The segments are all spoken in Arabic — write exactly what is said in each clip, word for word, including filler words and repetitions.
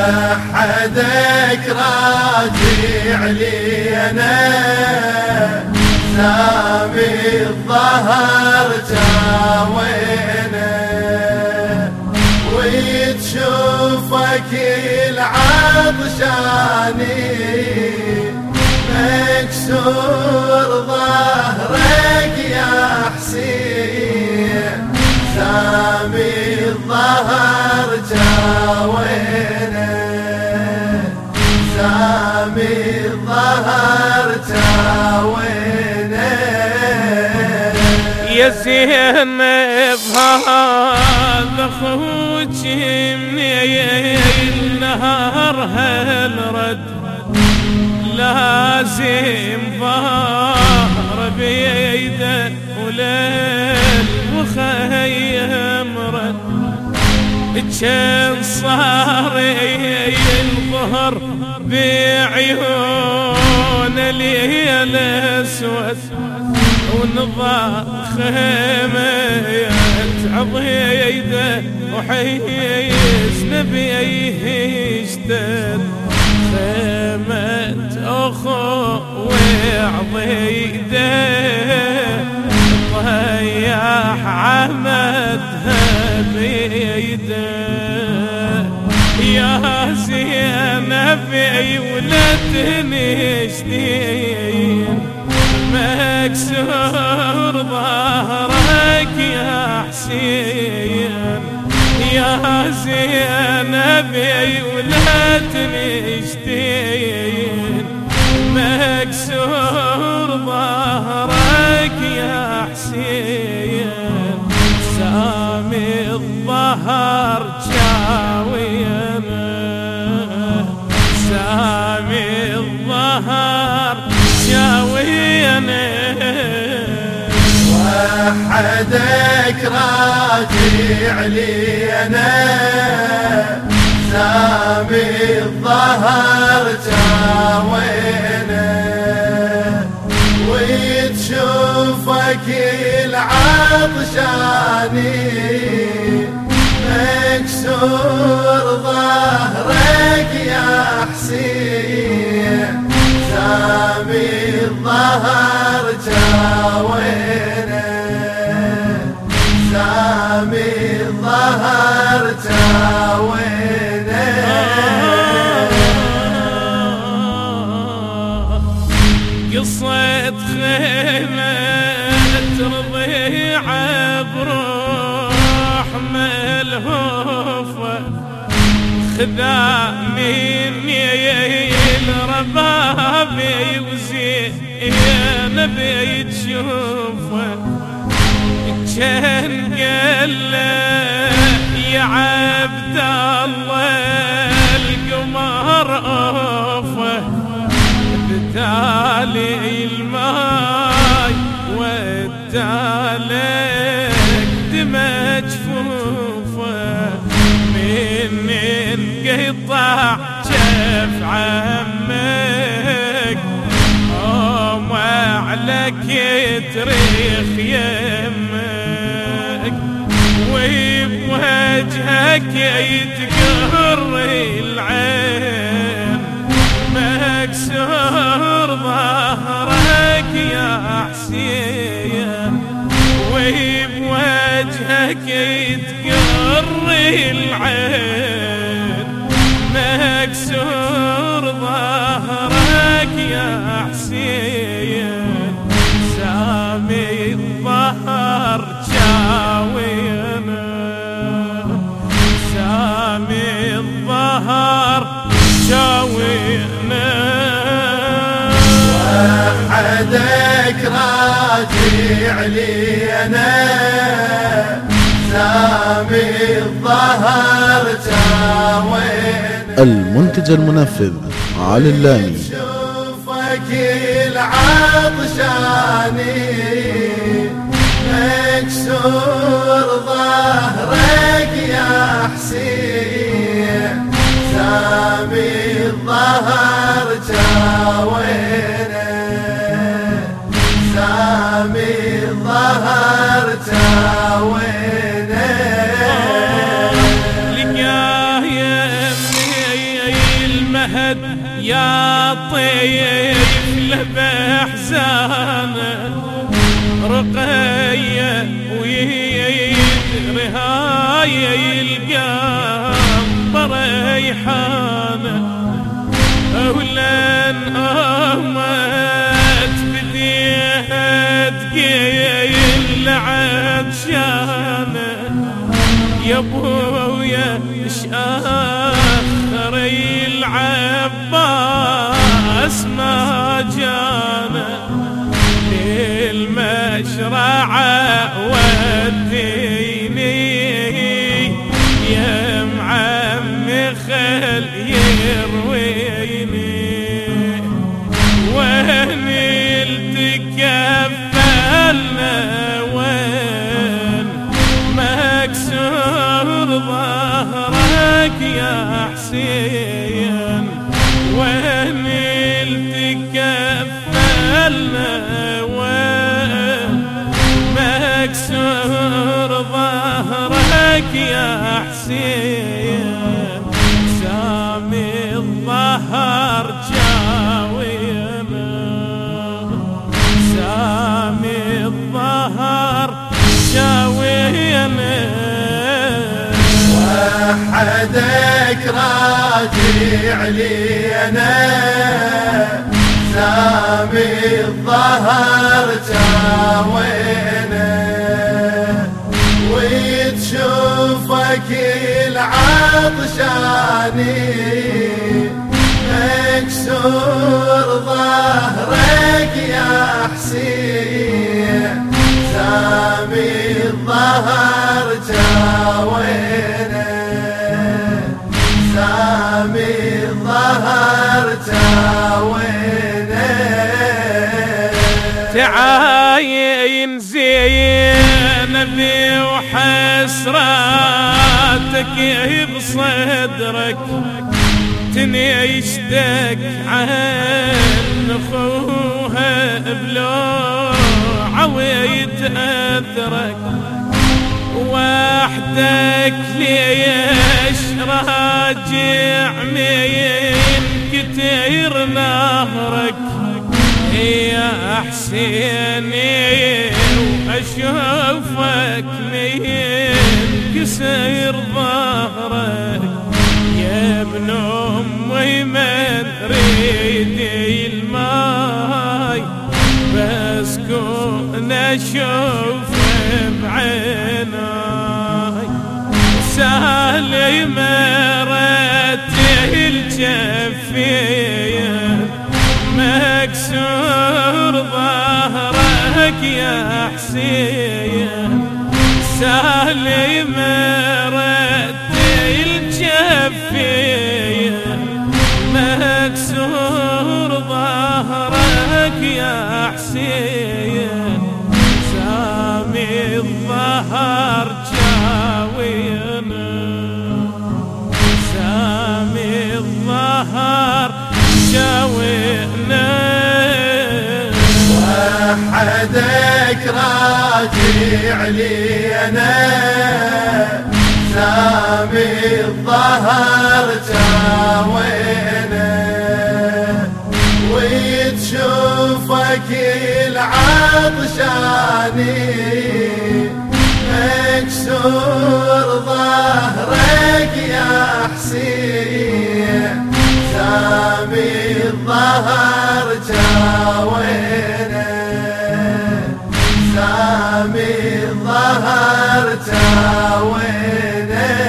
وحدك راجع لي أنا سامي الظهر جاوينا وتشوفك العطشاني مكسور ظهرك يا حسين سامي الظهر جاوينا سامي الظهر جاوينا يا زينب هذا اخوك من النهار هالرد لازم ظهر بيده وليل وخيم رد كان صار الظهر بعيون الليل اسود ونظر خيمة عضيده وحيز نبيه اشتد خيمة أخوي عضيده ضياح عمدها بيده يا زينب ولدني جديد مكسور ظهرك يا حسين يا زينب ولدني جديد مكسور ظهرك يا حسين سامي الظهر جاوينا سامي الظهر جاوينا وحدك راجع لي أنا سامي الظهر جاوينا وتشوفك العطشاني مكسور ظهرك يا حسين سامي الظهر جاوينا سامي الظهر جاوينا قصة خيمة رضيعة بروح ملهوفة خذا مني الربابي وزين بيتشوفه كان قال يا عبد الله القمر اوفه بدالي الماي ودالك دمى جفوفه من انقطع شف عمك قوم عليك تريخ يمك وبوجهك يتقر العين مكسور ظهرك يا حسين وبوجهك يتقر العين مكسور ظهرك يا حسين سامي الظهر جاوينا سامي الظهر جاوينا وحدك راجع لي أنا سامي الظهر جاوينا المنتج المنفذ علي اللامي شوفك العطشاني مكسور ظهرك يا حسين سامي الظهر جاوينا سامي الظهر جاوينا لقاه يمي يا طيف له بأحزانه رقية ويدري هاي القلب ريحانه ولن أمت بديها تقيل عطشانه يا ابويا شاخر العباس ما جانا للمشرعة وديني يا معمي خل يرويني وين التكفلنا وين مكسور ظهرك يا حسين وين التكفلنا وين مكسور ظهرك يا حسين سامي الظهر جاوينا سامي الظهر جاوينا وحدك راجع لي انا سامي الظهر جاوينا وتشوفك العطشاني مكسور ظهرك يا حسين سامي الظهر جاوينا سامي الظهر جاوينا تعاين زينبي وحسراتك بصدرك تنيشتك عن اخوها بلوعة ويتأثرك وحدك ليش راجع من كتير نهرك يا حسيني واشوفك من كسر ظهرك يا ابن امي من ريدي الماي بس كون اشوف بعيناي سالي مرته الجفيه مكسور ظهرك يا حسين سالي مرته الجفيه مكسور ظهرك يا حسين سامي الظهر جاوينا سامي الظهر جاوينا وحدك راجع لي انا سامي الظهر جاوينا وتشوفك العطشاني مكسور ظهرك يا حسين سامي الظهر جاوينا سامي الظهر جاوينا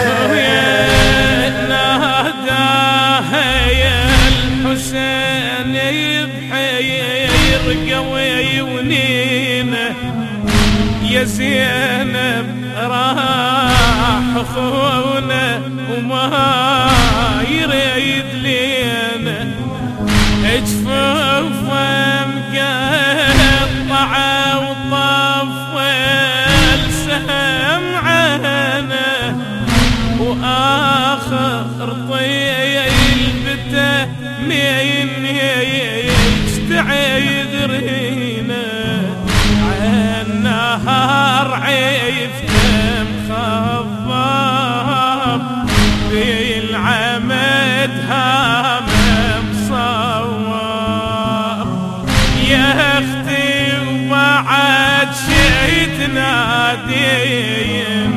ناداها يا الحسين بحير قوي ونينه يا زينب راح اخونا وما يريد لينا جفوفه مقطعه وطفل سهم عينه واخر طيل بته من يستعيد رينا عالنهار عيفته مخضب بالعمد هامم تنادين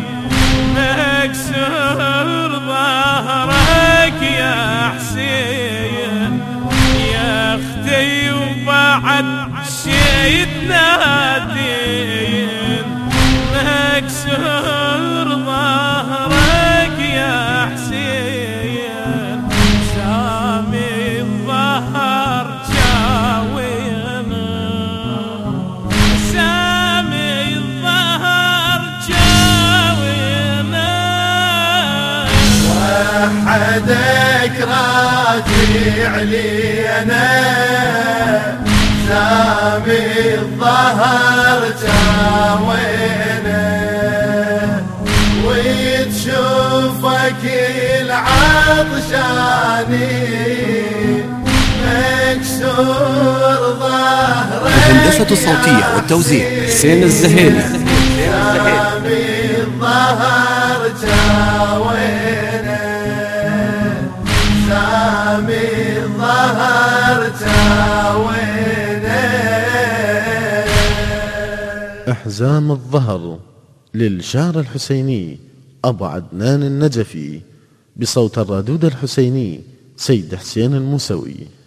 مكسور ظهرك يا حسين يا اختي وبعد شي تنادين مكسور ظهرك يا حسين سامي الظهر جاوينا سامي الظهر جاوينا وحدك راجع لي انا سامي الظهر جاوينا وتشوفك العطشاني مكسور ظهرك الهندسة الصوتية والتوزيع حسين الزهيري. سامي الظهر جاوينا سامي الظهر جاوينا. أحزام الظهر للشاعر الحسيني أبو عدنان النجفي بصوت الردود الحسيني سيد حسين الموسوي.